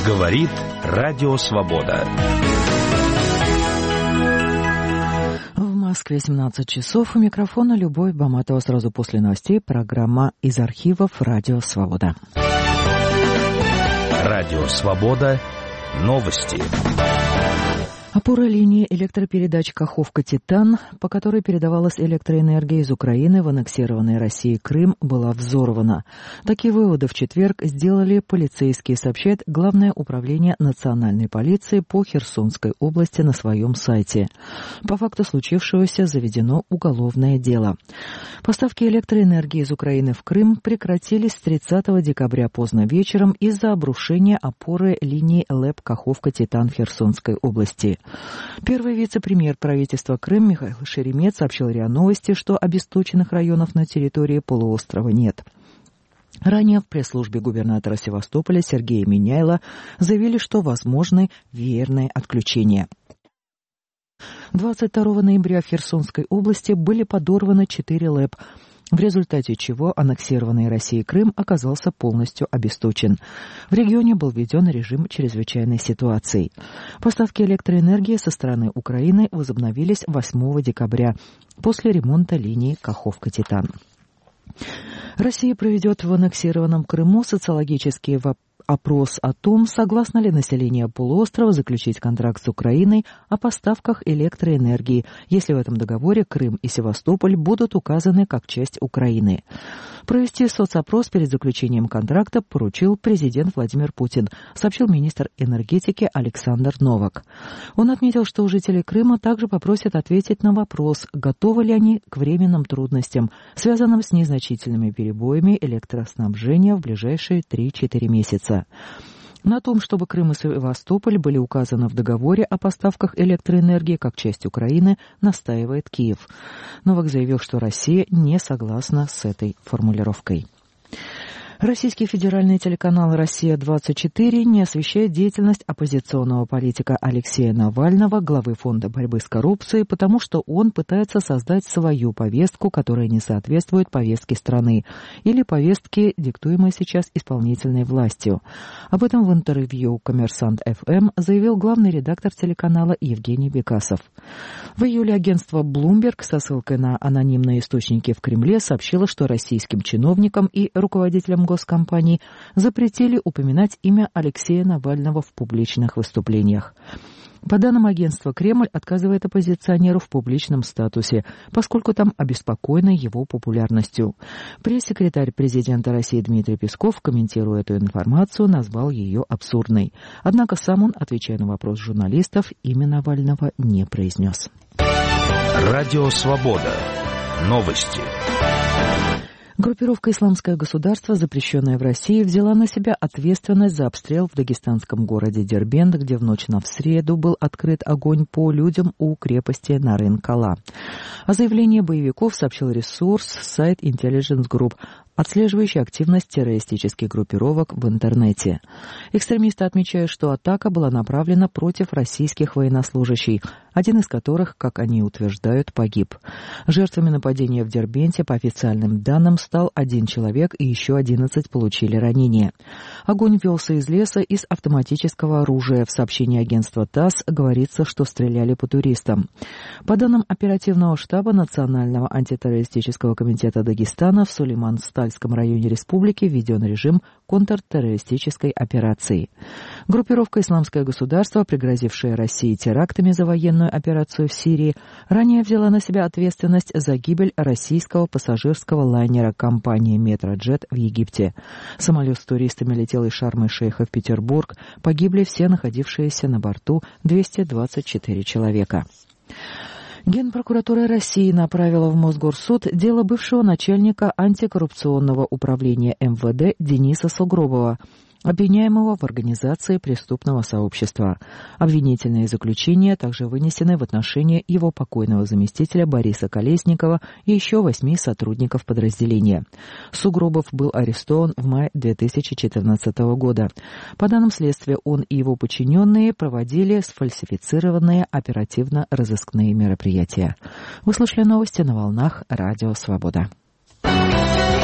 Говорит Радио Свобода. В Москве 17 часов. У микрофона Любовь Баматова. Сразу после новостей программа из архивов Радио Свобода. Радио Свобода. Новости. Опора линии электропередач Каховка-Титан, по которой передавалась электроэнергия из Украины в аннексированный Россией Крым, была взорвана. Такие выводы в четверг сделали полицейские, сообщает Главное управление национальной полиции по Херсонской области на своем сайте. По факту случившегося заведено уголовное дело. Поставки электроэнергии из Украины в Крым прекратились с 30 декабря поздно вечером из-за обрушения опоры линии ЛЭП Каховка-Титан в Херсонской области. Первый вице-премьер правительства Крым Михаил Шеремет сообщил РИА Новости, что обесточенных районов на территории полуострова нет. Ранее в пресс-службе губернатора Севастополя Сергея Миняйла заявили, что возможны веерные отключения. 22 ноября в Херсонской области были подорваны 4 ЛЭП, в результате чего аннексированный Россией Крым оказался полностью обесточен. В регионе был введен режим чрезвычайной ситуации. Поставки электроэнергии со стороны Украины возобновились 8 декабря после ремонта линии Каховка-Титан. Россия проведет в аннексированном Крыму социологический опрос о том, согласно ли население полуострова заключить контракт с Украиной о поставках электроэнергии, если в этом договоре Крым и Севастополь будут указаны как часть Украины. Провести соцопрос перед заключением контракта поручил президент Владимир Путин, сообщил министр энергетики Александр Новак. Он отметил, что у жителей Крыма также попросят ответить на вопрос, готовы ли они к временным трудностям, связанным с незначительными перебоями электроснабжения в ближайшие 3-4 месяца. На том, чтобы Крым и Севастополь были указаны в договоре о поставках электроэнергии как часть Украины, настаивает Киев. Новак заявил, что Россия не согласна с этой формулировкой. Российский федеральный телеканал «Россия-24» не освещает деятельность оппозиционного политика Алексея Навального, главы Фонда борьбы с коррупцией, потому что он пытается создать свою повестку, которая не соответствует повестке страны или повестке, диктуемой сейчас исполнительной властью. Об этом в интервью «Коммерсант ФМ» заявил главный редактор телеканала Евгений Бекасов. В июле агентство Bloomberg со ссылкой на анонимные источники в Кремле сообщило, что российским чиновникам и руководителям госкомпаний запретили упоминать имя Алексея Навального в публичных выступлениях. По данным агентства, Кремль отказывает оппозиционеру в публичном статусе, поскольку там обеспокоены его популярностью. Пресс-секретарь президента России Дмитрий Песков, комментируя эту информацию, назвал ее абсурдной. Однако сам он, отвечая на вопрос журналистов, имя Навального не произнес. Радио Свобода. Новости. Группировка «Исламское государство», запрещенная в России, взяла на себя ответственность за обстрел в дагестанском городе Дербент, где в ночь на среду был открыт огонь по людям у крепости Нарын-Кала. О заявлении боевиков сообщил ресурс сайт Intelligence Group, отслеживающий активность террористических группировок в интернете. Экстремисты отмечают, что атака была направлена против российских военнослужащих, один из которых, как они утверждают, погиб. Жертвами нападения в Дербенте, по официальным данным, стал 1 человек и еще 11 получили ранения. Огонь велся из леса из автоматического оружия. В сообщении агентства ТАСС говорится, что стреляли по туристам. По данным оперативного штаба Национального антитеррористического комитета Дагестана, в Сулейман-Стальском районе республики введен режим контртеррористической операции. Группировка «Исламское государство», пригрозившая России терактами за военную операцию в Сирии, ранее взяла на себя ответственность за гибель российского пассажирского лайнера компании «Метроджет» в Египте. Самолет с туристами летел из Шарм-эль-Шейха в Петербург. Погибли все находившиеся на борту 224 человека. Генпрокуратура России направила в Мосгорсуд дело бывшего начальника антикоррупционного управления МВД Дениса Сугробова, обвиняемого в организации преступного сообщества. Обвинительные заключения также вынесены в отношении его покойного заместителя Бориса Колесникова и еще 8 сотрудников подразделения. Сугробов был арестован в мае 2014 года. По данным следствия, он и его подчиненные проводили сфальсифицированные оперативно-розыскные мероприятия. Вы слушали новости на волнах Радио Свобода.